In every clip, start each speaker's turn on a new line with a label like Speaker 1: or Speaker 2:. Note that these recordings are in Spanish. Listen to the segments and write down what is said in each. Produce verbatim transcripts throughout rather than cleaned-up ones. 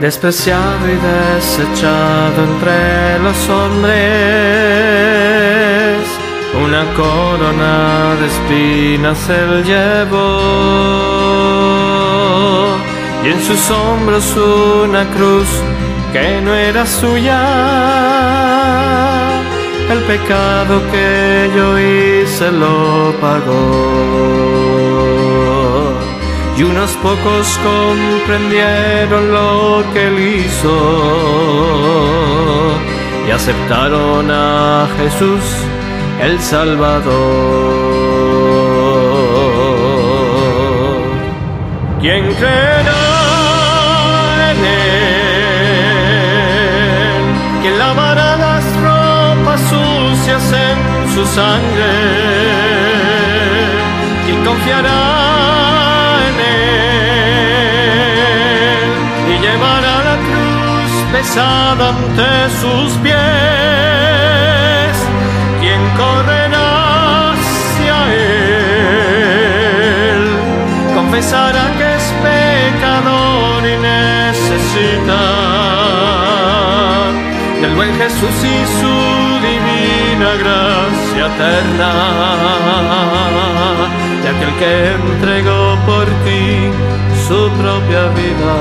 Speaker 1: despreciado y desechado entre los hombres, una corona de espinas él llevó, y en sus hombros una cruz que no era suya. El pecado que yo hice lo pagó, y unos pocos comprendieron lo que él hizo y aceptaron a Jesús el Salvador. ¿Quién creerá en él? ¿Quién lavará las ropas sucias en su sangre? ¿Quién confiará en él y llevará la cruz pesada ante sus pies? ¿Quién correrá hacia él? Confesará que es pecador y necesita del buen Jesús y su divina gracia eterna, de aquel que entregó por ti su propia vida.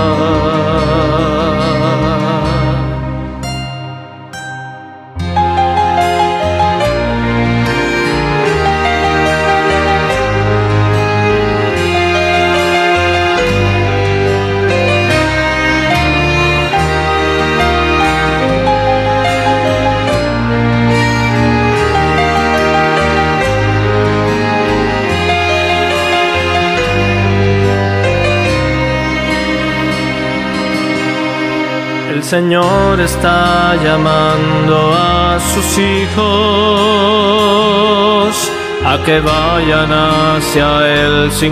Speaker 1: El Señor está llamando a sus hijos a que vayan hacia Él sin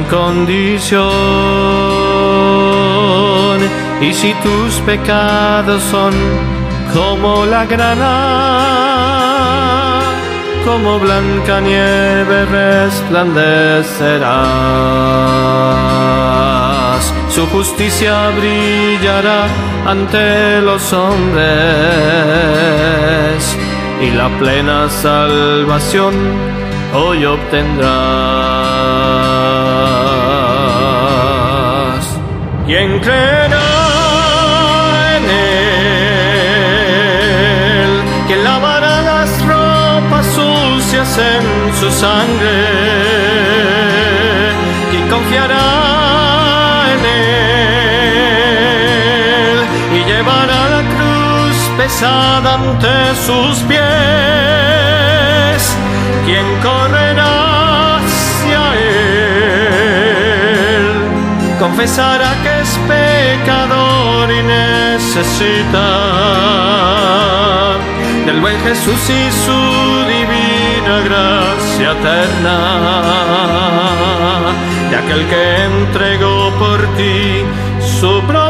Speaker 1: condición. Y si tus pecados son como la grana, como blanca nieve resplandecerás. Su justicia brillará ante los hombres, y la plena salvación hoy obtendrás. ¿Quién creerá en él? ¿Quién lavará las ropas sucias en su sangre? ¿Quién confiará en él y llevará la cruz pesada ante sus pies? ¿Quién correrá hacia él? Confesará que es pecador y necesita del buen Jesús y su divina gracia eterna, de aquel que entregó por ti su propia